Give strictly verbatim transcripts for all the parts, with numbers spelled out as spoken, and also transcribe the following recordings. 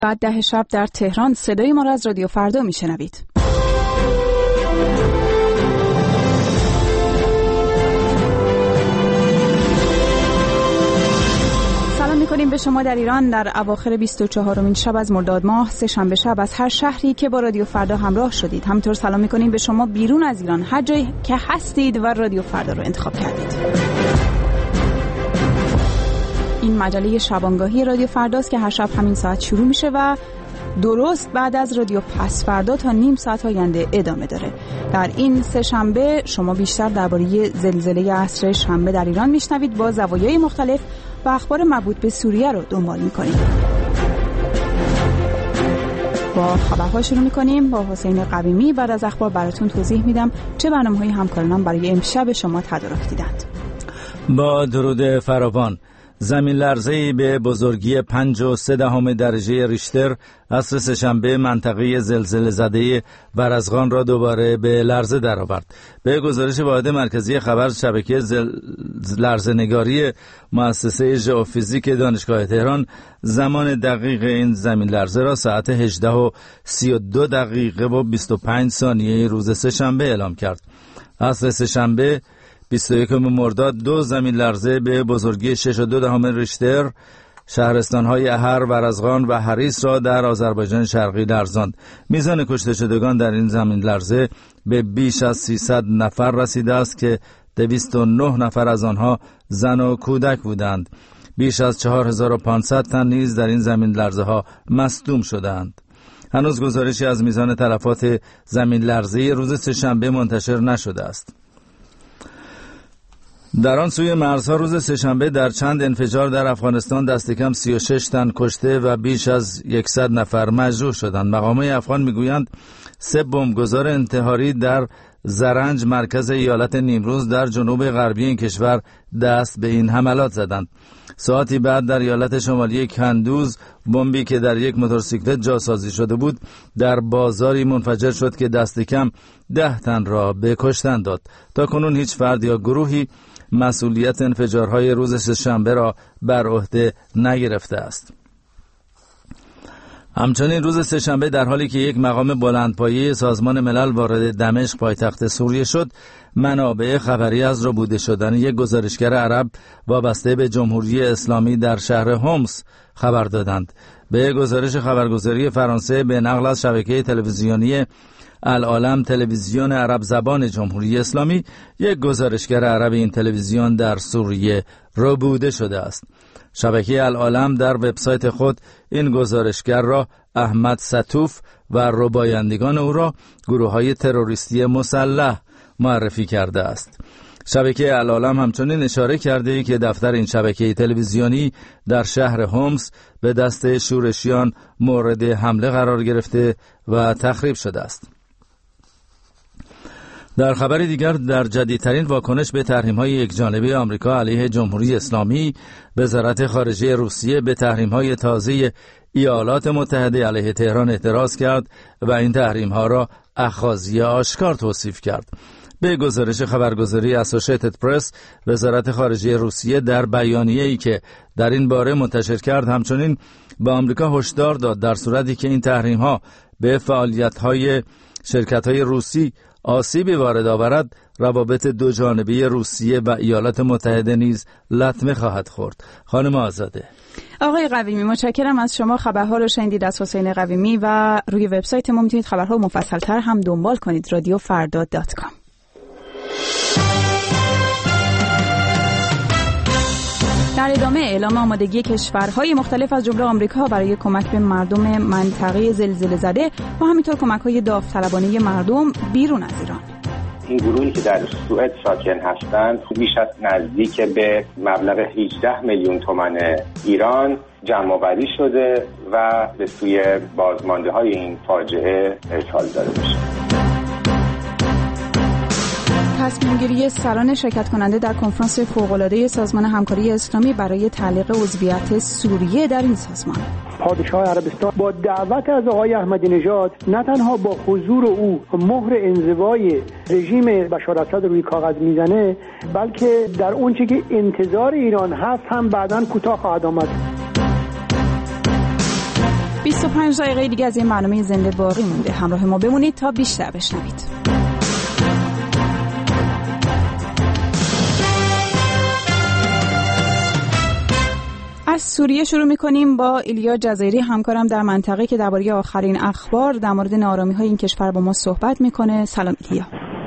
بعد ده شب در تهران صدای ما را از رادیو فردا میشنوید. سلام میکنیم به شما در ایران در اواخر بیست و چهارمین شب از مرداد ماه، سه شنبه شب از هر شهری که با رادیو فردا همراه شدید. همینطور سلام میکنیم به شما بیرون از ایران، هر جایی که هستید و رادیو فردا رو انتخاب کردید. این مجله شبانگاهی رادیو فرداست که هر شب همین ساعت شروع میشه و درست بعد از رادیو پس فردا تا نیم ساعت آینده ادامه داره. در این سه شنبه شما بیشتر درباره زلزله عصر شنبه در ایران میشنوید با زوایای مختلف و اخبار مربوط به سوریه رو دنبال میکنید. با خبرها شروع میکنیم با حسین قویمی. بعد از اخبار براتون توضیح میدم چه برنامه‌های همکارانم برای امشب شما تدارک دیدند. با درود فراوان. زمین لرزه‌ای به بزرگی پنج و سه دهم درجه ریشتر عصر سه‌شنبه منطقه زلزله زده ورزغان را دوباره به لرزه درآورد. به گزارش واحد مرکزی خبر شبکه زل... لرزه‌نگاری مؤسسه ژئوفیزیک دانشگاه تهران، زمان دقیق این زمین لرزه را ساعت هجده و سی و دو دقیقه و بیست و پنج ثانیه روز سه‌شنبه اعلام کرد. عصر سه‌شنبه بیست و یکم مرداد دو زمین لرزه به بزرگی شش و دو دهم ریشتر شهرستان‌های احر، ورزغان و حریص را در آذربایجان شرقی لرزاند. میزان کشته شدگان در این زمین لرزه به بیش از سیصد نفر رسیده است که دویست و نه نفر از آنها زن و کودک بودند. بیش از چهار هزار و پانصد تن نیز در این زمین لرزه ها مصدوم شدند. هنوز گزارشی از میزان تلفات زمین لرزه روز سه‌شنبه منتشر نشده است. در آن سوی مرزها روز سه‌شنبه در چند انفجار در افغانستان دست کم سی و شش تن کشته و بیش از صد نفر مجروح شدند. مقامات افغان میگویند سه بمبگذار انتحاری در زرنج، مرکز ایالت نیمروز در جنوب غربی این کشور دست به این حملات زدند. ساعتی بعد در ایالت شمالی کندوز بمبی که در یک موتورسیکلت جاسازی شده بود در بازاری منفجر شد که دست کم ده تن را به کشتن داد. تا کنون هیچ فرد یا گروهی مسئولیت انفجارهای روز سه‌شنبه را بر عهده نگرفته است. همچنین روز سه‌شنبه در حالی که یک مقام بلندپایه سازمان ملل وارد دمشق پایتخت سوریه شد، منابع خبری از ربوده شدن یک گزارشگر عرب وابسته به جمهوری اسلامی در شهر هومس خبر دادند. به گزارش خبرگزاری فرانسه به نقل از شبکه تلویزیونی العالم تلویزیون عرب زبان جمهوری اسلامی، یک گزارشگر عرب این تلویزیون در سوریه ربوده شده است. شبکه العالم در وبسایت خود این گزارشگر را احمد ستوف و ربایندگان او را گروه‌های تروریستی مسلح معرفی کرده است. شبکه العالم همچنین اشاره کرده که دفتر این شبکه تلویزیونی در شهر هومس به دست شورشیان مورد حمله قرار گرفته و تخریب شده است. در خبر دیگر، در جدیدترین واکنش به تحریم‌های یکجانبه آمریکا علیه جمهوری اسلامی، وزارت خارجه روسیه به تحریم‌های تازه ایالات متحده علیه تهران اعتراض کرد و این تحریم‌ها را اخاذی آشکار توصیف کرد. به گزارش خبرگزاری اسوسییتد پرس، وزارت خارجه روسیه در بیانیه‌ای که در این باره منتشر کرد همچنین به آمریکا هشدار داد در صورتی که این تحریم‌ها به فعالیت‌های شرکت‌های روسی آسیبی وارد آورد، روابط دو جانبه روسیه و ایالات متحده نیز لطمه خواهد خورد. خانم آزاده. آقای قویمی، متشکرم از شما. خبرها رو شنیدید از حسین قویمی و روی وبسایت ما میتونید خبرها مفصل‌تر هم دنبال کنید، رادیو فردا دات کام. در ادامه اعلام آمادگی کشورهای مختلف از جمله آمریکا برای کمک به مردم منطقه زلزله زده و همینطور کمک‌های داوطلبانه مردم بیرون از ایران. این گروهی که در سوئد ساکن هستند بیش از نزدیک به مبلغ هجده میلیون تومان ایران جمع‌آوری شده و به سوی بازمانده‌های این فاجعه ارسال داده میشه. تصمیم گیری سران شرکت کننده در کنفرانس فوق‌العاده سازمان همکاری اسلامی برای تعلیق عضویت سوریه در این سازمان. پادشاه عربستان با دعوت از آقای احمدی نژاد نه تنها با حضور او مهر انزوای رژیم بشار اسد روی کاغذ میزنه، بلکه در اون چیزی که انتظار ایران هست هم بعداً کوتاه خواهد آمد. بیست بیست و پنج دقیقه دیگه از این برنامه زنده باقی مونده. همراه ما بمونید تا بیشتر بشنوید. از سوریه شروع می‌کنیم با ایلیا جزایری، همکارم در منطقه که درباره آخرین اخبار در مورد ناآرامی‌های این کشور با ما صحبت می‌کنه. سلام ایلیا.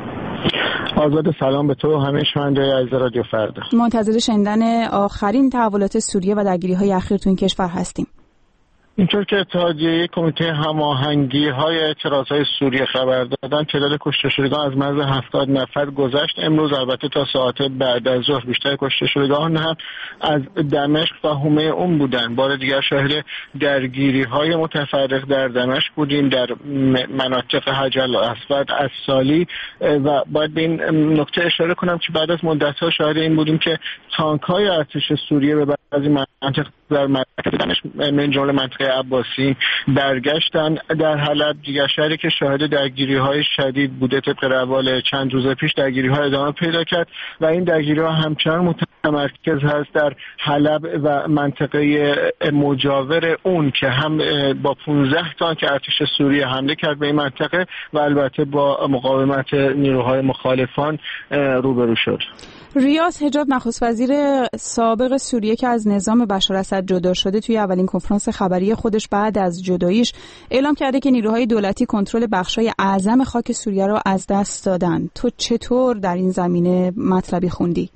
آزاد، سلام به تو و همه شنوندگان عزیز رادیو فردا. منتظر شنیدن آخرین تحولات سوریه و درگیری‌های اخیر تو این کشور هستیم. اینطور که اتحادیه کمیته هماهنگی‌های اعتراضهای سوریه خبر دادن، تعداد کشته شدگان از مرز هفتاد نفر گذشت. امروز البته تا ساعت بعد از ظهر بیشتر کشته شدگان هم از دمشق و حومه اون بودن. بار دیگر شاهد درگیری‌های متفرق در دمشق بودیم، در مناطق حجر الاسود، الصالی، و باید به این نکته اشاره کنم که بعد از مدت‌ها شاهد این بودیم که تانک‌های ارتش سوریه به بعضی مناطق در منطقه دمشق من جمله منطقه عباسی برگشتن. در حلب، دیگر شهری که شاهد درگیری‌های شدید بوده، طبق روال چند روز پیش درگیری‌ها ادامه پیدا کرد و این درگیری‌ها همچنان متمرکز هست در حلب و منطقه مجاور اون که هم با پانزده تانک ارتش سوریه حمله کرد به این منطقه و البته با مقاومت نیروهای مخالفان روبرو شد. ریاض حجاب، نخست وزیر سابق سوریه که از نظام بشار اسد جدا شده، توی اولین کنفرانس خبری خودش بعد از جداییش اعلام کرده که نیروهای دولتی کنترل بخشای اعظم خاک سوریه رو از دست دادن. تو چطور در این زمینه مطلبی خوندی؟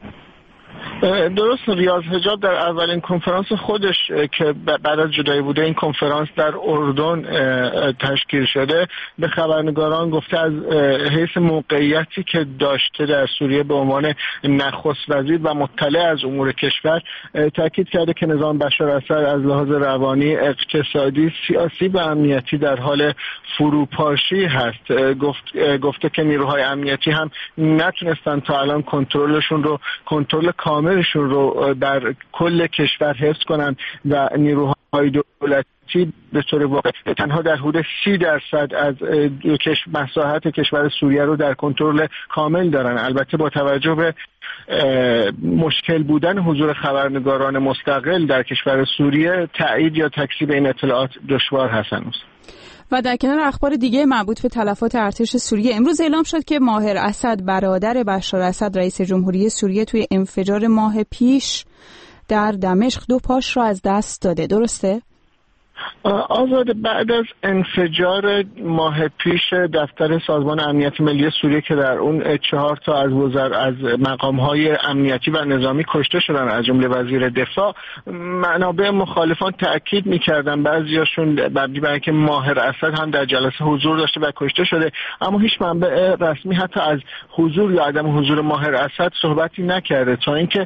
درست، ریاض حجاب در اولین کنفرانس خودش که بعد از جدایی بوده، این کنفرانس در اردن تشکیل شده، به خبرنگاران گفته از حیث موقعیتی که داشته در سوریه به عنوان نخست وزیر و مطلع از امور کشور، تاکید کرده که نظام بشار اسد از لحاظ روانی، اقتصادی، سیاسی و امنیتی در حال فروپاشی هست. گفت گفته که نیروهای امنیتی هم نتونستن تا الان کنترلشون رو کنترل کاملشون رو در کل کشور حفظ کنن و نیروهای دولتی به طور واقعی تنها در حدود سی درصد از مساحت کشور سوریه رو در کنترل کامل دارن. البته با توجه به مشکل بودن حضور خبرنگاران مستقل در کشور سوریه، تایید یا تکذیب این اطلاعات دشوار هست هنوز. و در کنار اخبار دیگه مربوط به تلفات ارتش سوریه، امروز اعلام شد که ماهر اسد، برادر بشار اسد رئیس جمهوری سوریه، توی انفجار ماه پیش در دمشق دو پاش را از دست داده. درسته؟ آزاد، بعد از انفجار ماه پیش دفتر سازمان امنیت ملی سوریه که در اون چهار تا از وزر از مقام‌های امنیتی و نظامی کشته شدن، از جمله وزیر دفاع، منابع مخالفان تاکید می‌کردن، بعضیاشون مبنی بر اینکه ماهر اسد هم در جلسه حضور داشته و کشته شده، اما هیچ منبع رسمی حتی از حضور یا عدم حضور ماهر اسد صحبتی نکرده، تا اینکه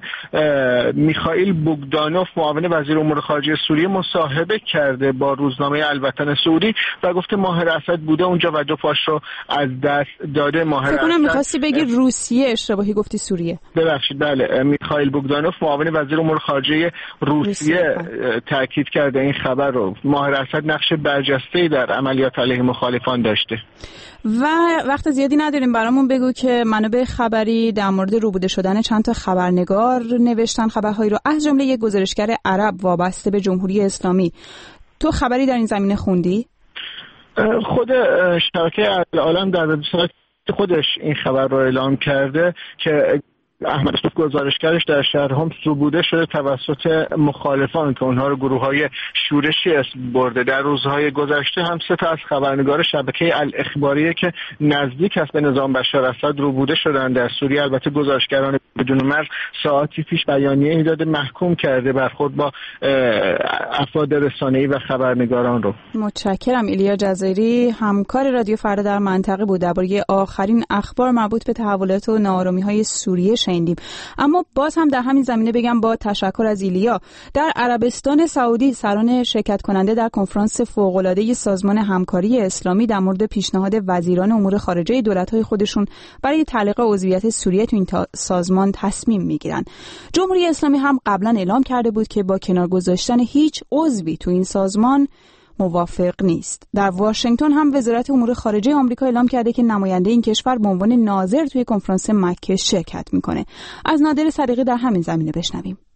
میخائیل بوگدانوف، معاون وزیر امور خارجه سوریه، مصاحبه کرده با روزنامه الوطن سعودی و گفته ماهر اسد بوده اونجا و دو پاش رو از دست داده. ماهر اسد، فکر کنم می‌خواستی بگی روسیه، اشتباهی گفتی سوریه. ببخشید، بله، میخائیل بوگدانوف، معاون وزیر امور خارجه روسیه، تاکید کرده این خبر رو. ماهر اسد نقش برجسته‌ای در عملیات علیه مخالفان داشته. و وقت زیادی نداریم، برامون بگو که منابع خبری در مورد روبوده شدن چند تا خبرنگار نوشتن خبرهایی رو، از جمله یک گزارشگر عرب وابسته به جمهوری اسلامی. تو خبری در این زمینه خوندی؟ خود شبکه العالم در وبسایت خودش این خبر رو اعلام کرده که احمد صوف، گزارشگرش، در شهر هومس روبوده شده توسط مخالفان که اونها رو گروه‌های شورشی اسم برده. در روزهای گذشته هم سه تا از خبرنگار شبکه الاخباریه که نزدیک است به نظام بشار اسد روبوده شدن در سوریه. البته گزارشگران بدون مرز ساعتی پیش بیانیه‌ای داده محکوم کرده برخورد با افراد رسانه‌ای و خبرنگاران رو. متشکرم. ایلیا جزایری، همکار رادیو فردا در منطقه بود، درباره آخرین اخبار مربوط به تحولات و ناآرامی‌های سوریه شنیدیم. اما باز هم در همین زمینه بگم با تشکر از ایلیا، در عربستان سعودی سران شرکت کننده در کنفرانس فوق‌العاده سازمان همکاری اسلامی در مورد پیشنهاد وزیران امور خارجه دولت‌های خودشون برای تعلیق عضویت سوریه تو این سازمان تصمیم میگیرن. جمهوری اسلامی هم قبلا اعلام کرده بود که با کنار گذاشتن هیچ عضوی تو این سازمان موافق نیست. در واشنگتن هم وزارت امور خارجه آمریکا اعلام کرده که نماینده این کشور به عنوان ناظر توی کنفرانس مکه شرکت میکنه. از نادر صدیقی در همین زمینه بشنویم.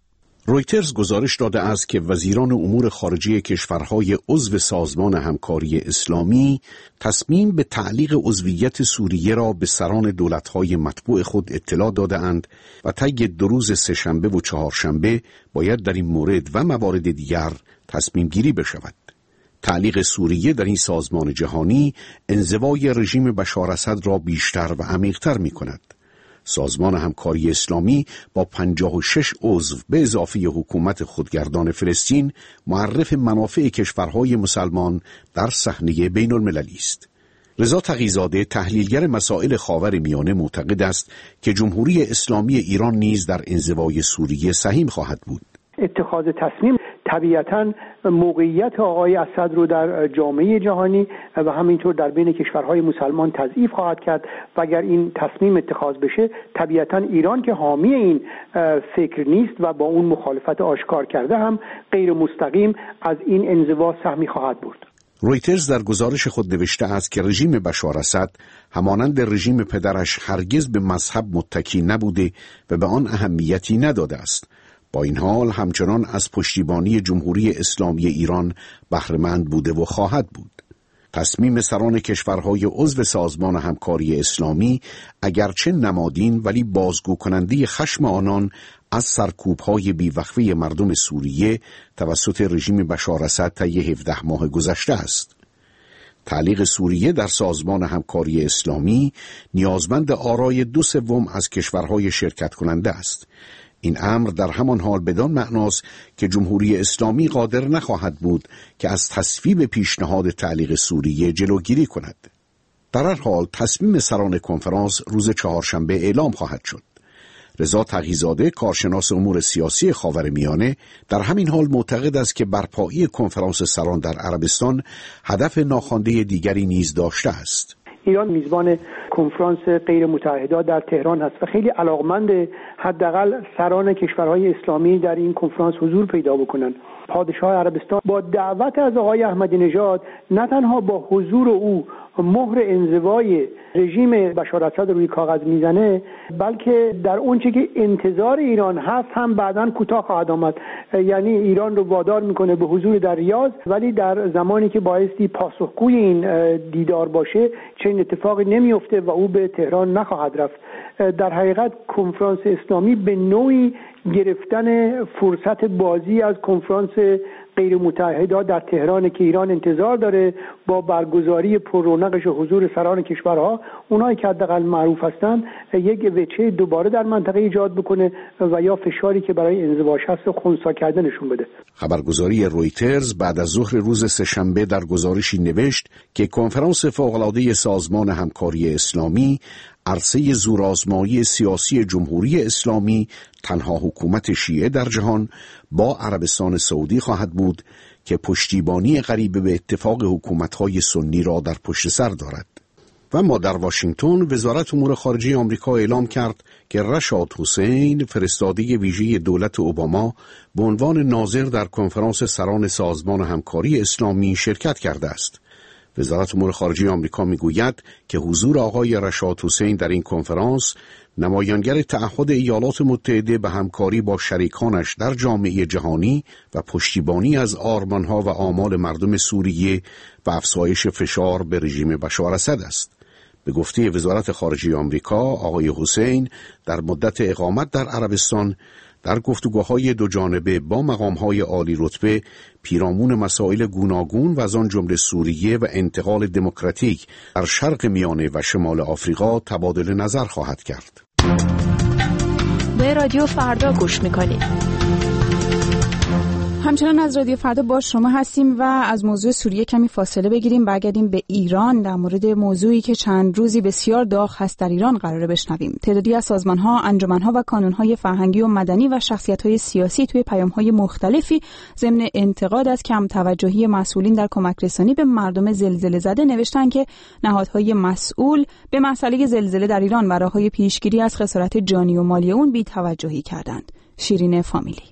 رویترز گزارش داده است که وزیران امور خارجه کشورهای عضو سازمان همکاری اسلامی تصمیم به تعلیق عضویت سوریه را به سران دولت‌های متبوع خود اطلاع داده‌اند و طی دو روز سه‌شنبه و چهارشنبه باید در این مورد و موارد دیگر تصمیم گیری بشود. تعلیق سوریه در این سازمان جهانی انزوای رژیم بشار اسد را بیشتر و عمیق‌تر می‌کند. سازمان همکاری اسلامی با پنجاه و شش عضو به اضافه حکومت خودگردان فلسطین معرف منافع کشورهای مسلمان در صحنه بین المللی است. رضا تقی‌زاده تحلیلگر مسائل خاورمیانه معتقد است که جمهوری اسلامی ایران نیز در انزوای سوریه سهیم خواهد بود. اتخاذ تصمیم طبیعتاً موقعیت آقای اسد رو در جامعه جهانی و همینطور در بین کشورهای مسلمان تضعیف خواهد کرد و اگر این تصمیم اتخاذ بشه طبیعتاً ایران که حامی این فکر نیست و با اون مخالفت آشکار کرده هم غیر مستقیم از این انزوا سهمی خواهد برد. رویترز در گزارش خود نوشته است که رژیم بشار اسد همانند رژیم پدرش هرگز به مذهب متکی نبوده و به آن اهمیتی نداده است. با این حال همچنان از پشتیبانی جمهوری اسلامی ایران بهره‌مند بوده و خواهد بود. تصمیم سران کشورهای عضو سازمان همکاری اسلامی اگرچه نمادین ولی بازگو کننده خشم آنان از سرکوب‌های بیوقفه مردم سوریه توسط رژیم بشار اسد طی هفده ماه گذشته است. تعلیق سوریه در سازمان همکاری اسلامی نیازمند آرای دو سوم از کشورهای شرکت کننده است. این امر در همان حال بدان معناست که جمهوری اسلامی قادر نخواهد بود که از تصویب پیشنهاد تعلیق سوریه جلوگیری کند. در هر حال تصمیم سران کنفرانس روز چهارشنبه اعلام خواهد شد. رضا تقی‌زاده کارشناس امور سیاسی خاورمیانه در همین حال معتقد است که برپایی کنفرانس سران در عربستان هدف ناخوانده دیگری نیز داشته است. ایران میزبان کنفرانس غیر متحده در تهران هست و خیلی علاقمند حداقل سران کشورهای اسلامی در این کنفرانس حضور پیدا بکنن. پادشاه عربستان با دعوت از آقای احمدی نژاد نه تنها با حضور او مهر انزوای رژیم بشار اسد روی کاغذ میزنه، بلکه در اونچه که انتظار ایران هست هم بعداً کوتاه خواهد آمد. یعنی ایران رو وادار میکنه به حضور در ریاض، ولی در زمانی که بایستی پاسخگوی این دیدار باشه چنین اتفاقی نمیفته و او به تهران نخواهد رفت. در حقیقت کنفرانس اسلامی به نوعی گرفتن فرصت بازی از کنفرانس غیر متحده در تهران که ایران انتظار داره با برگزاری پررونقش و حضور سران کشورها، اونایی که حداقل معروف هستن، یک وجه دوباره در منطقه ایجاد بکنه و یا فشاری که برای انزواش هست خنثی کردنشون بده. خبرگزاری رویترز بعد از ظهر روز سه‌شنبه در گزارشی نوشت که کنفرانس فوق‌العاده سازمان همکاری اسلامی عرصه زورآزمایی سیاسی جمهوری اسلامی، تنها حکومت شیعه در جهان، با عربستان سعودی خواهد بود که پشتیبانی قریب به اتفاق حکومت‌های سنی را در پشت سر دارد. و ما در واشنگتن وزارت امور خارجه آمریکا اعلام کرد که رشاد حسین، فرستاده ویژه دولت اوباما، به عنوان ناظر در کنفرانس سران سازمان همکاری اسلامی شرکت کرده است. وزارت امور خارجه آمریکا میگوید که حضور آقای رشاد حسین در این کنفرانس نمایانگر تعهد ایالات متحده به همکاری با شریکانش در جامعه جهانی و پشتیبانی از آرمانها و آمال مردم سوریه و افزایش فشار به رژیم بشار اسد است. به گفته وزارت خارجه آمریکا، آقای حسین در مدت اقامت در عربستان در گفتگوهای دو جانبه با مقامهای عالی رتبه پیرامون مسائل گوناگون و از آن جمله سوریه و انتقال دموکراتیک در شرق میانه و شمال آفریقا تبادل نظر خواهد کرد. به رادیو فردا گوش میکنید. همچنان از رادیو فردا با شما هستیم و از موضوع سوریه کمی فاصله بگیریم، برگردیم به ایران. در مورد موضوعی که چند روزی بسیار داغ هست در ایران قراره بشنویم. تعدادی از سازمان‌ها، انجمن‌ها و کانون‌های فرهنگی و مدنی و شخصیت‌های سیاسی توی پیام‌های مختلفی ضمن انتقاد از کم توجهی مسئولین در کمک رسانی به مردم زلزله زده نوشتن که نهادهای مسئول به مسئله زلزله در ایران و راه‌های پیشگیری از خسارت جانی و مالی اون بی‌توجهی کردند. شیرین فامیلی.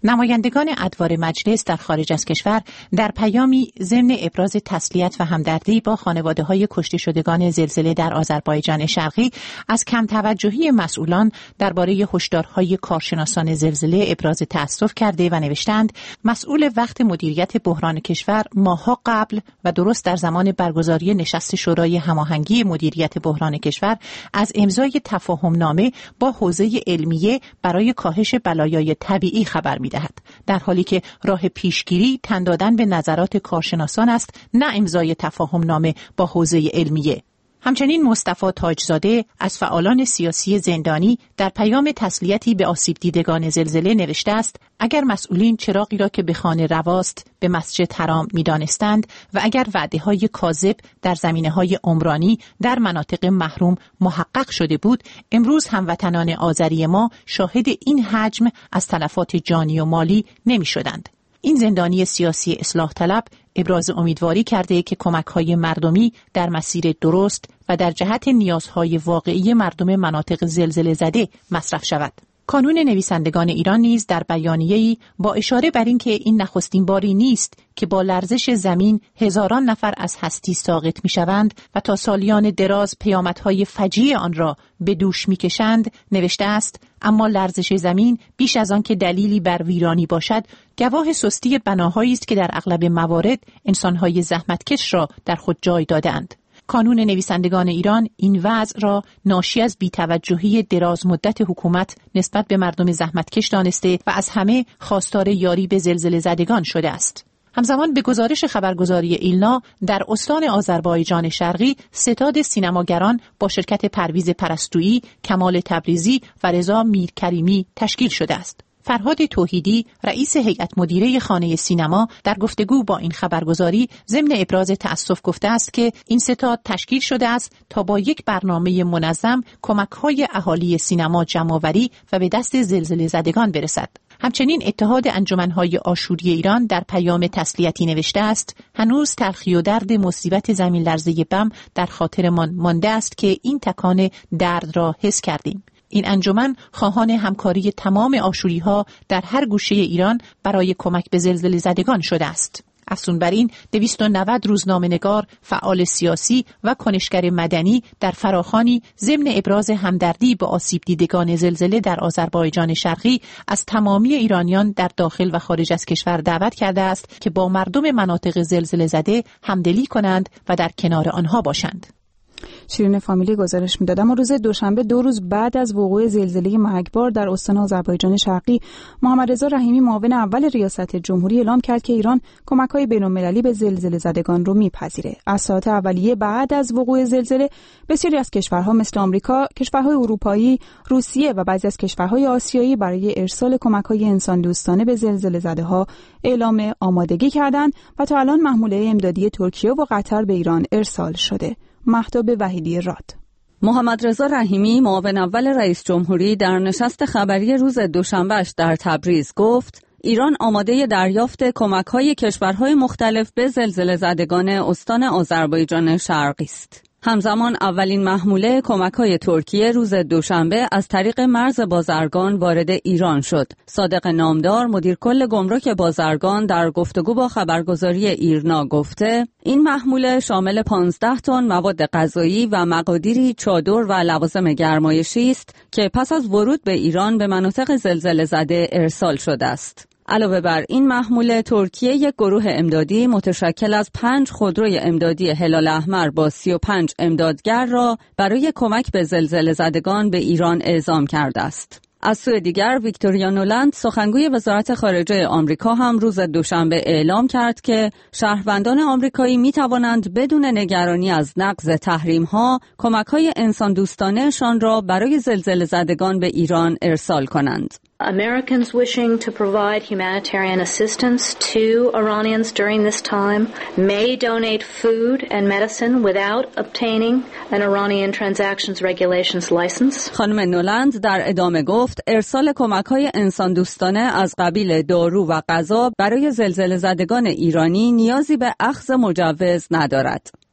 نمایندگان ادوار مجلس در خارج از کشور در پیامی ضمن ابراز تسلیت و همدردی با خانواده‌های کشته شدگان زلزله در آذربایجان شرقی از کم توجهی مسئولان درباره هشدارهای کارشناسان زلزله ابراز تأسف کرده و نوشتند مسئول وقت مدیریت بحران کشور ماه‌ها قبل و درست در زمان برگزاری نشست شورای هماهنگی مدیریت بحران کشور از امضای تفاهم‌نامه با حوزه علمیه برای کاهش بلایای طبیعی خبر می‌دهد، در حالی که راه پیشگیری تن دادن به نظرات کارشناسان است، نه امضای تفاهم‌نامه با حوزه علمیه. همچنین مصطفی تاجزاده از فعالان سیاسی زندانی در پیام تسلیتی به آسیب دیدگان زلزله نوشته است اگر مسئولین چراغی را که به خانه رواست به مسجد حرام می‌دانستند و اگر وعده‌های کاذب در زمینه‌های عمرانی در مناطق محروم محقق شده بود، امروز هموطنان آذری ما شاهد این حجم از تلفات جانی و مالی نمی‌شدند. این زندانی سیاسی اصلاح طلب ابراز امیدواری کرده که کمک‌های مردمی در مسیر درست و در جهت نیازهای واقعی مردم مناطق زلزله زده مصرف شود. کانون نویسندگان ایران نیز در بیانیه‌ای با اشاره بر اینکه این نخستین باری نیست که با لرزش زمین هزاران نفر از هستی ساقط می‌شوند و تا سالیان دراز پیامدهای فجیع آن را به دوش می‌کشند نوشته است اما لرزش زمین بیش از آن که دلیلی بر ویرانی باشد گواه سستی بناهایی است که در اغلب موارد انسان‌های زحمتکش را در خود جای داده‌اند. کانون نویسندگان ایران این وضع را ناشی از بی‌توجهی دراز مدت حکومت نسبت به مردم زحمتکش دانسته و از همه خواستار یاری به زلزله زدگان شده است. همزمان به گزارش خبرگزاری ایلنا در استان آذربایجان شرقی ستاد سینماگران با شرکت پرویز پرستویی، کمال تبریزی و رضا میرکریمی تشکیل شده است. فرهاد توحیدی رئیس هیئت مدیره خانه سینما در گفتگو با این خبرگزاری ضمن ابراز تأسف گفته است که این ستاد تشکیل شده است تا با یک برنامه منظم کمک‌های اهالی سینما جمع‌آوری و به دست زلزله زدگان برسد. همچنین اتحاد انجمن‌های آشوری ایران در پیام تسلیتی نوشته است هنوز تلخی و درد مصیبت زمین لرزه بم در خاطرمان مانده است که این تکان درد را حس کردیم. این انجمن خواهان همکاری تمام آشوری‌ها در هر گوشه ایران برای کمک به زلزله زدگان شده است. افزون بر این دویست و نود روزنامه‌نگار، فعال سیاسی و کنشگر مدنی در فراخوانی ضمن ابراز همدردی به آسیب دیدگان زلزله در آذربایجان شرقی از تمامی ایرانیان در داخل و خارج از کشور دعوت کرده است که با مردم مناطق زلزله زده همدلی کنند و در کنار آنها باشند. شیرین فامیلی گزارش می‌داد. اما روز دوشنبه دو روز بعد از وقوع زلزله مرگبار در استان آذربایجان شرقی، محمد رضا رحیمی معاون اول ریاست جمهوری اعلام کرد که ایران کمک‌های بین‌المللی به زلزله زدگان رو می‌پذیره. از ساعات اولیه بعد از وقوع زلزله، بسیاری از کشورها مثل آمریکا، کشورهای اروپایی، روسیه و بعضی از کشورهای آسیایی برای ارسال کمک‌های انسان دوستانه به زلزله زده‌ها اعلام آمادگی کردند و تا الان محموله امدادی ترکیه و قطر به ایران ارسال شده. مهتاب وحیدی راد. محمد رضا رحیمی معاون اول رئیس جمهوری در نشست خبری روز دوشنبهش در تبریز گفت ایران آماده دریافت کمک‌های کشورهای مختلف به زلزله زدگان استان آذربایجان شرقی است. همزمان اولین محموله کمک‌های ترکیه روز دوشنبه از طریق مرز بازرگان وارد ایران شد. صادق نامدار مدیر کل گمرک بازرگان در گفتگو با خبرگزاری ایرنا گفته این محموله شامل پانزده تن مواد غذایی و مقادیری چادر و لوازم گرمایشی است که پس از ورود به ایران به مناطق زلزله زده ارسال شده است. علاوه بر این محموله ترکیه یک گروه امدادی متشکل از پنج خودروی امدادی هلال احمر با سی و پنج امدادگر را برای کمک به زلزله زدگان به ایران اعزام کرده است. از سوی دیگر ویکتوریا نولند سخنگوی وزارت خارجه آمریکا هم روز دوشنبه اعلام کرد که شهروندان آمریکایی می توانند بدون نگرانی از نقض تحریم‌ها کمک‌های انسان دوستانه‌شان را برای زلزله زدگان به ایران ارسال کنند. Americans wishing to provide humanitarian assistance to Iranians during this time may donate food and medicine without obtaining an Iranian Transactions Regulations license. خانم نولند در ادامه گفت ارسال کمک‌های انسان دوستانه از قبیل دارو و غذا برای زلزله زدگان ایرانی نیازی به اخذ مجوز ندارد.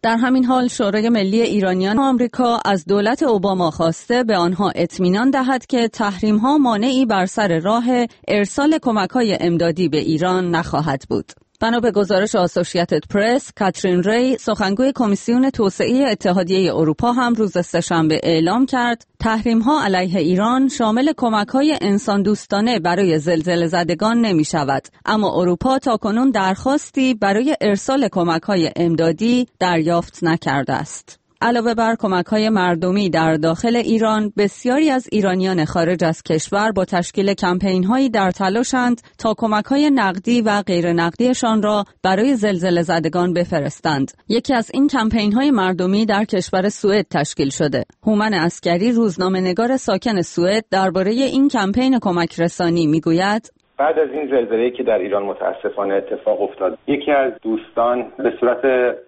در همین حال شورای ملی ایرانیان آمریکا از دولت اوباما خواسته به آنها اطمینان دهد که تحریم‌ها مانعی بر سر راه ارسال کمک‌های امدادی به ایران نخواهد بود. بنا به گزارش آسوشییتد پرس، کاترین ری، سخنگوی کمیسیون توسعه اتحادیه اروپا هم روز سه‌شنبه اعلام کرد تحریم‌ها علیه ایران شامل کمک‌های انسان دوستانه برای زلزله زدگان نمی‌شود، اما اروپا تاکنون درخواستی برای ارسال کمک‌های امدادی دریافت نکرده است. علاوه بر کمک‌های مردمی در داخل ایران، بسیاری از ایرانیان خارج از کشور با تشکیل کمپین‌هایی در تلاشند تا کمک‌های نقدی و غیر نقدیشان را برای زلزله زدگان بفرستند. یکی از این کمپین‌های مردمی در کشور سوئد تشکیل شده. هومن عسکری، روزنامه‌نگار ساکن سوئد، درباره این کمپین کمک رسانی می‌گوید: بعد از این زلزله‌ای که در ایران متاسفانه اتفاق افتاد، یکی از دوستان به صورت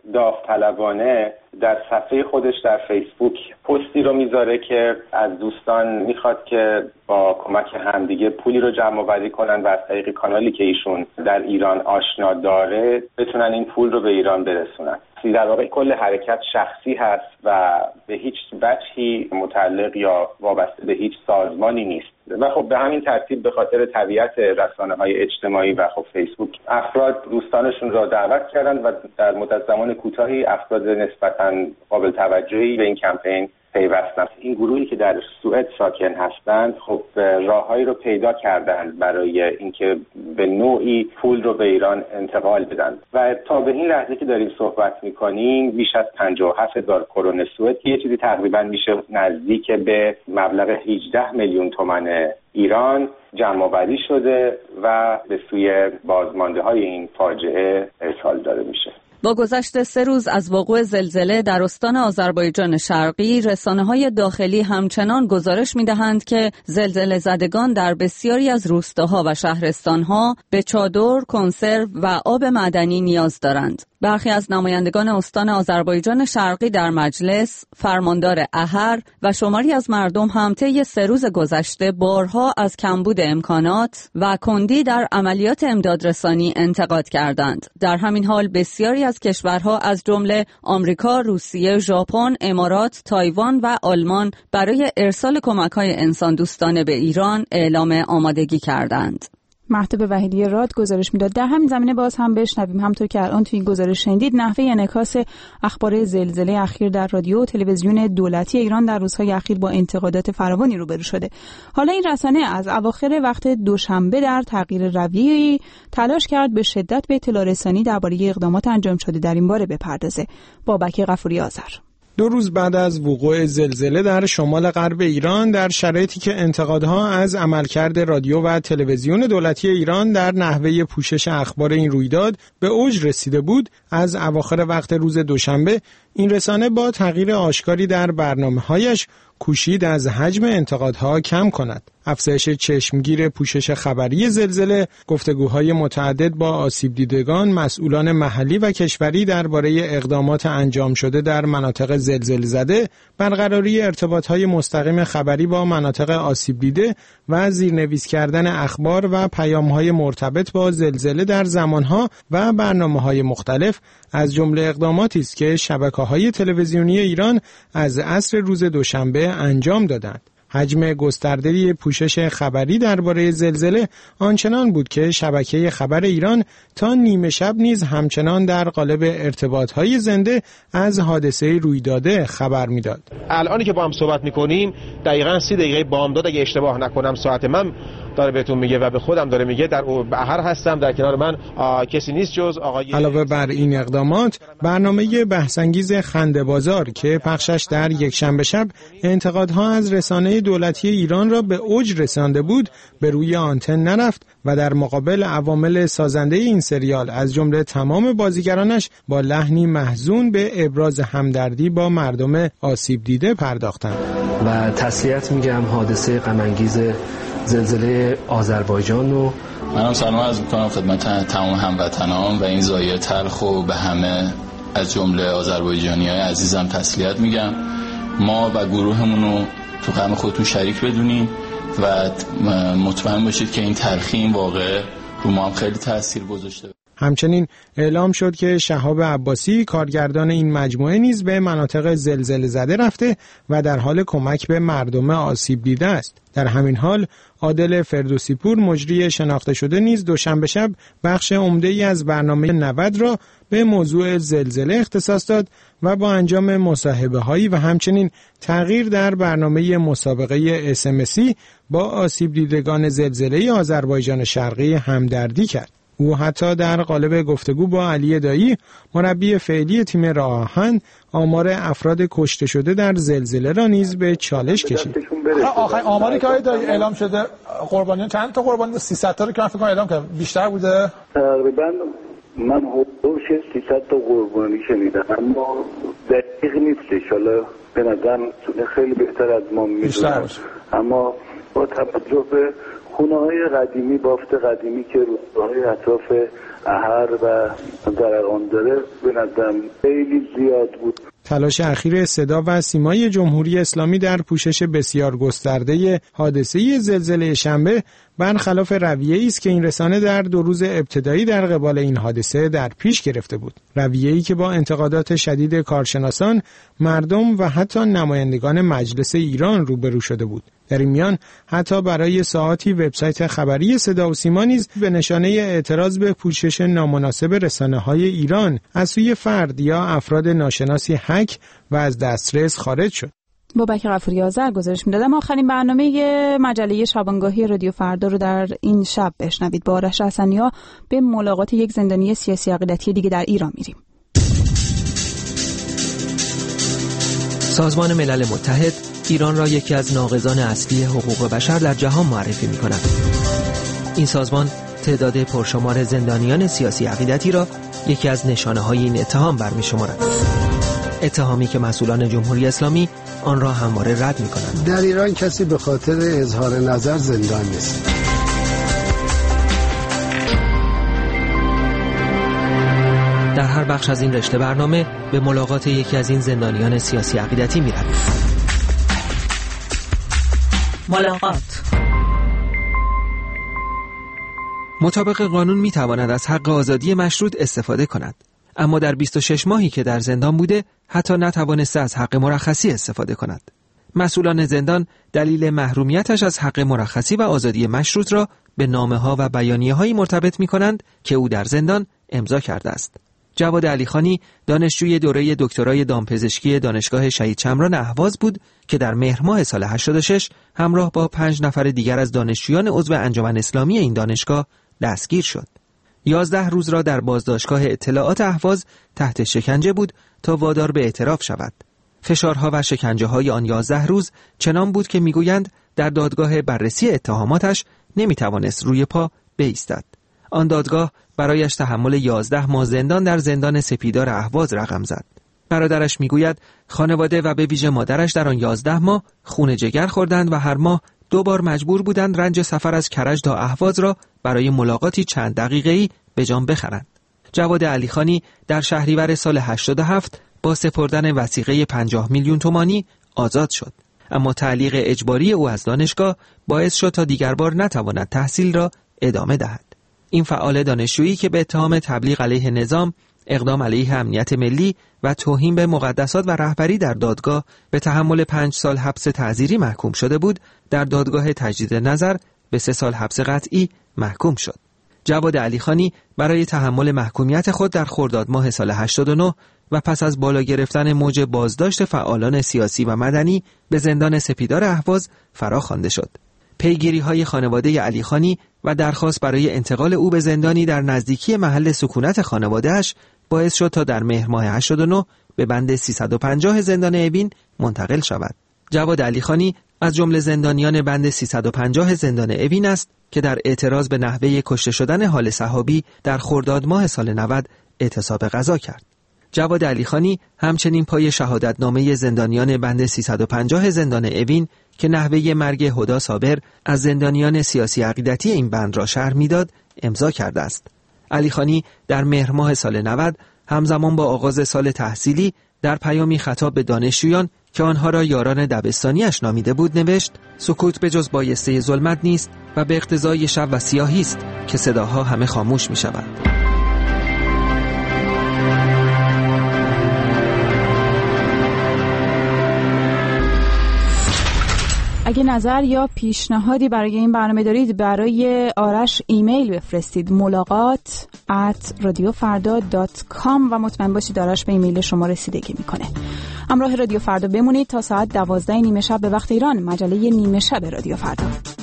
داوطلبانه در صفحه خودش در فیسبوک پستی رو میذاره که از دوستان میخواد که با کمک همدیگه پولی رو جمع آوری کنن و از طریق کانالی که ایشون در ایران آشنا داره بتونن این پول رو به ایران برسونن. در واقع کل حرکت شخصی هست و به هیچ وجهی متعلق یا وابسته به هیچ سازمانی نیست و خب به همین ترتیب به خاطر طبیعت رسانه‌های اجتماعی و خب فیسبوک افراد دوستانشون را دعوت کردن و در مدت زمان کوتاهی افراد نسبتاً قابل توجهی به این کمپین پیوستند. این گروهی که در سوئد ساکن هستند خب راههایی رو پیدا کردند برای اینکه به نوعی پول رو به ایران انتقال بدن و تا به این لحظه که داریم صحبت می‌کنیم بیش از پنجاه و هفت هزار کرون سوئد که یه چیزی تقریبا میشه نزدیک به مبلغ هجده میلیون تومان ایران جمع‌آوری شده و به سوی بازمانده‌های این فاجعه ارسال داده میشه. با گذشت سه روز از وقوع زلزله در استان آذربایجان شرقی، رسانه‌های داخلی همچنان گزارش می‌دهند که زلزله زدگان در بسیاری از روستاها و شهرستان‌ها به چادر، کنسرو و آب معدنی نیاز دارند. برخی از نمایندگان استان آذربایجان شرقی در مجلس، فرماندار احر و شماری از مردم هم طی سه روز گذشته بارها از کمبود امکانات و کندی در عملیات امدادرسانی انتقاد کردند. در همین حال بسیاری از کشورها از جمله آمریکا، روسیه، ژاپن، امارات، تایوان و آلمان برای ارسال کمک‌های انسان دوستانه به ایران اعلام آمادگی کردند. مهتاب وحیدی راد گزارش میداد. در همین زمینه باز هم بشنویم همونطور که الان توی این گزارش شنیدید نحوه انعکاس اخبار زلزله اخیر در رادیو و تلویزیون دولتی ایران در روزهای اخیر با انتقادات فراوانی روبرو شده. حالا این رسانه از اواخر وقت دوشنبه در تغییر رویه‌ای تلاش کرد به شدت به اطلاع رسانی درباره اقدامات انجام شده در این باره بپردازه. بابک غفوری آذر. دو روز بعد از وقوع زلزله در شمال غرب ایران، در شرایطی که انتقادها از عملکرد رادیو و تلویزیون دولتی ایران در نحوه پوشش اخبار این رویداد به اوج رسیده بود، از اواخر وقت روز دوشنبه این رسانه با تغییر آشکاری در برنامه‌هایش کوشید از حجم انتقادها کم کند. افزایش چشمگیر پوشش خبری زلزله، گفتگوهای متعدد با آسیب دیدگان، مسئولان محلی و کشوری درباره اقدامات انجام شده در مناطق زلزله زده، برقراری ارتباطهای مستقیم خبری با مناطق آسیب دیده و زیرنویس کردن اخبار و پیام‌های مرتبط با زلزله در زمانها و برنامه‌های مختلف از جمله اقداماتی است که شبکه‌های تلویزیونی ایران از عصر روز دوشنبه انجام دادند. حجم گسترده پوشش خبری درباره زلزله آنچنان بود که شبکه خبر ایران تا نیمه شب نیز همچنان در قالب ارتباط‌های زنده از حادثه روی داده خبر می‌داد. الانی که با هم صحبت می‌کنیم دقیقاً سی دقیقه بامداد اگه اشتباه نکنم ساعت من داره بهتون میگه و به خودم داره میگه در بحر هستم، در کنار من کسی نیست جز آقای. علاوه بر این اقدامات، برنامه بحث‌انگیز خنده بازار که پخشش در یک شنبه شب انتقادها از رسانه دولتی ایران را به اوج رسانده بود، به روی آنتن نرفت و در مقابل عوامل سازنده این سریال از جمله تمام بازیگرانش با لحنی محزون به ابراز همدردی با مردم آسیب دیده پرداختند. و تسلیت میگم حادثه غم انگیز زلزله آذربایجان رو. منم سلام عرض می‌کنم خدمت تمام هموطنان و این زایه تلخ و به همه از جمله آذربایجانی‌های عزیزم تسلیت میگم. ما و گروهمون رو تو غم خودتون شریک بدونین و مطمئن باشید که این تلخی این واقعه رو ما هم خیلی تأثیر گذاشته. همچنین اعلام شد که شهاب عباسی کارگردان این مجموعه نیز به مناطق زلزله زده رفته و در حال کمک به مردم آسیب دیده است. در همین حال عادل فردوسی پور مجری شناخته شده نیز دوشنبه شب بخش عمده‌ای از برنامه نود را به موضوع زلزله اختصاص داد و با انجام مصاحبه‌هایی و همچنین تغییر در برنامه مسابقه اس ام اسی با آسیب دیدگان زلزله آذربایجان شرقی همدردی کرد. او حتی در قالب گفتگو با علی دایی مربی فعلی تیم راه آهن آمار افراد کشته شده در زلزله را نیز به چالش کشید. آخرین آماری که دایی اعلام شده قربانیان چند تا قربانی؟ سیصد تا رو که فکر کنم اعلام کرد. بیشتر بوده؟ تقریبا من حدود سیصد تا قربانی شنیدم، اما دقیق نیستش. حالا به نظرم خیلی بهتر از ما میدونم، اما با توجه به خونه‌های قدیمی، بافت قدیمی که روستاهای اطراف احر و زرقان داره، به نظرم خیلی زیاد بود. تلاش اخیر صدا و سیمای جمهوری اسلامی در پوشش بسیار گسترده حادثه زلزله شنبه برخلاف رویه‌ای است که این رسانه در دو روز ابتدایی در قبال این حادثه در پیش گرفته بود. رویه‌ای که با انتقادات شدید کارشناسان، مردم و حتی نمایندگان مجلس ایران روبرو شده بود. در این میان حتی برای ساعاتی وبسایت خبری صدا و سیما نیز به نشانه اعتراض به پوشش نامناسب رسانه‌های ایران از سوی فرد یا افراد ناشناسی هک و از دسترس خارج شد. بابک غفوری آذر گزارش می‌دادم. آخرین برنامه مجله شبانگاهی رادیو فردا رو در این شب بشنوید. با آرش حسنی‌ها به ملاقات یک زندانی سیاسی عقیدتی دیگه در ایران میریم. سازمان ملل متحد ایران را یکی از ناقضان اصلی حقوق بشر در جهان معرفی می‌کند. این سازمان تعداد پرشمار زندانیان سیاسی عقیدتی را یکی از نشانه‌های این اتهام برمی‌شمارد. اتهامی که مسئولان جمهوری اسلامی آن را همواره رد می‌کنند. در ایران کسی به خاطر اظهار نظر زندان نیست. در هر بخش از این رشته برنامه به ملاقات یکی از این زندانیان سیاسی عقیدتی می‌رویم. ملاقات. مطابق قانون می‌تواند از حق آزادی مشروط استفاده کند، اما در بیست و شش ماهی که در زندان بوده حتی نتوانسته از حق مرخصی استفاده کند. مسئولان زندان دلیل محرومیتش از حق مرخصی و آزادی مشروط را به نامه‌ها و بیانیه‌هایی مرتبط می‌کنند که او در زندان امضا کرده است. جواد علیخانی دانشجوی دوره دکترای دامپزشکی دانشگاه شهید شمران اهواز بود که در مهر ماه سال هشتاد و شش همراه با پنج نفر دیگر از دانشجویان عضو انجمن اسلامی این دانشگاه دستگیر شد. یازده روز را در بازداشتگاه اطلاعات اهواز تحت شکنجه بود تا وادار به اعتراف شود. فشارها و شکنجه‌های آن یازده روز چنان بود که میگویند در دادگاه بررسی اتهاماتش نمیتوانست روی پا بایستد. آن دادگاه برایش تحمل یازده ماه زندان در زندان سپیدار اهواز رقم زد. برادرش میگوید خانواده و به ویژه مادرش در آن یازده ماه خون جگر خوردند و هر ماه دو بار مجبور بودند رنج سفر از کرج تا اهواز را برای ملاقاتی چند دقیقه‌ای به جان بخرند. جواد علیخانی در شهریور سال هشتاد و هفت با سپردن وثیقه پنجاه میلیون تومانی آزاد شد، اما تعلیق اجباری او از دانشگاه باعث شد تا دیگر بار نتواند تحصیل را ادامه دهد. این فعال دانشجویی که به اتهام تبلیغ علیه نظام، اقدام علیه امنیت ملی و توهین به مقدسات و رهبری در دادگاه به تحمل پنج سال حبس تعزیری محکوم شده بود، در دادگاه تجدید نظر به سه سال حبس قطعی محکوم شد. جواد علیخانی برای تحمل محکومیت خود در خرداد ماه سال هشتاد و نه و پس از بالا گرفتن موج بازداشت فعالان سیاسی و مدنی به زندان سپیدار اهواز فرا خوانده شد. پیگیری‌های خانواده علیخانی و درخواست برای انتقال او به زندانی در نزدیکی محل سکونت خانواده‌اش باعث شد تا در مهر ماه هشتاد و نه به بند سیصد و پنجاه زندان اوین منتقل شود. جواد علیخانی از جمله زندانیان بند سیصد و پنجاه زندان اوین است که در اعتراض به نحوه کشته شدن حال صحابی در خرداد ماه سال نود اعتصاب غذا کرد. جواد علیخانی همچنین پای شهادتنامه زندانیان بند سیصد و پنجاه زندان اوین که نحوه مرگ هدا صابر از زندانیان سیاسی عقیدتی این بند را شرح میداد امضا کرده است. علیخانی در مهر ماه سال نود همزمان با آغاز سال تحصیلی در پیامی خطاب به دانشجویان که آنها را یاران دبستانیش نامیده بود نوشت: سکوت به جز بایسته ظلمت نیست و به اقتضای شب و سیاهی است که صداها همه خاموش می شود. اگه نظر یا پیشنهادی برای این برنامه دارید برای آرش ایمیل بفرستید ملاقات ات رادیو فردا دات کام و مطمئن باشید آرش به ایمیل شما رسیدگی میکنه. همراه رادیو فردا بمونید تا ساعت دوازده نیمه شب به وقت ایران، مجله نیمه شب رادیو فردا.